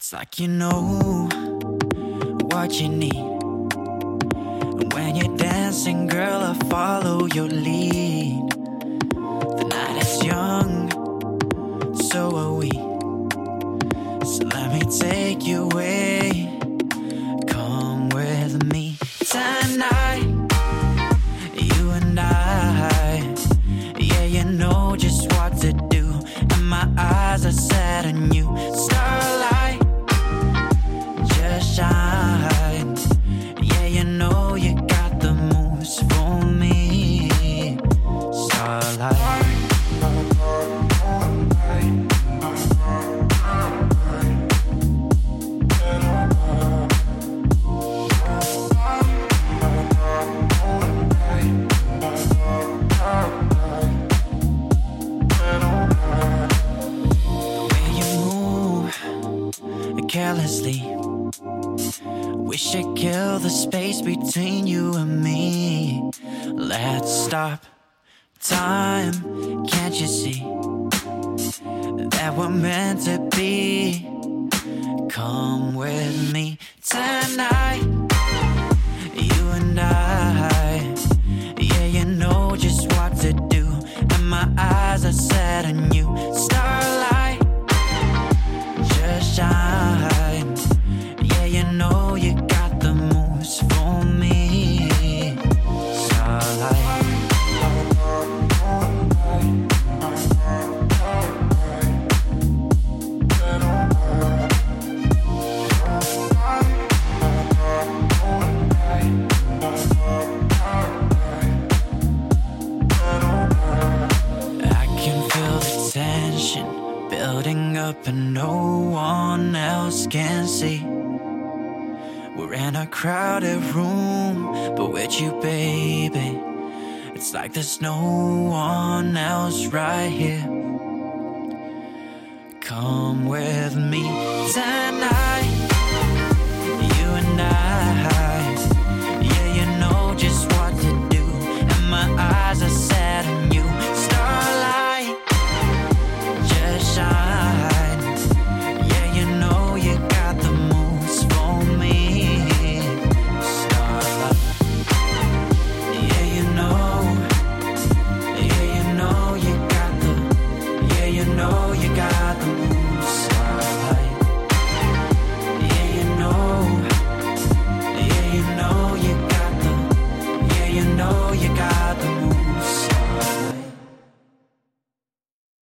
It's like you know what you need. When you're dancing, girl, I follow your lead. The night is young, so are we. So let me take you away. Come with me tonight, you and I. Yeah, you know just what to do, and my eyes are set on you. Starlight, just shine. Yeah, you know you got the moves for me. Starlight. Carelessly, wish I kill the space between you and me. Let's stop time. Can't you see that we're meant to be? Come with me tonight, you and I. Yeah, you know just what to do, and my eyes are set on you. Starlight, just shine. Yeah, you know you got the moves for me. Starlight. I can feel the tension building up and no one else can see. We're in a crowded room, but with you, baby, it's like there's no one else right here. Come with me tonight, you and I. Yeah, you know just what to do, and my eyes are set on you. Starlight, just shine. Yeah, you know you got the moves for me. Starlight. Yeah, you know you got the. Yeah, you know you got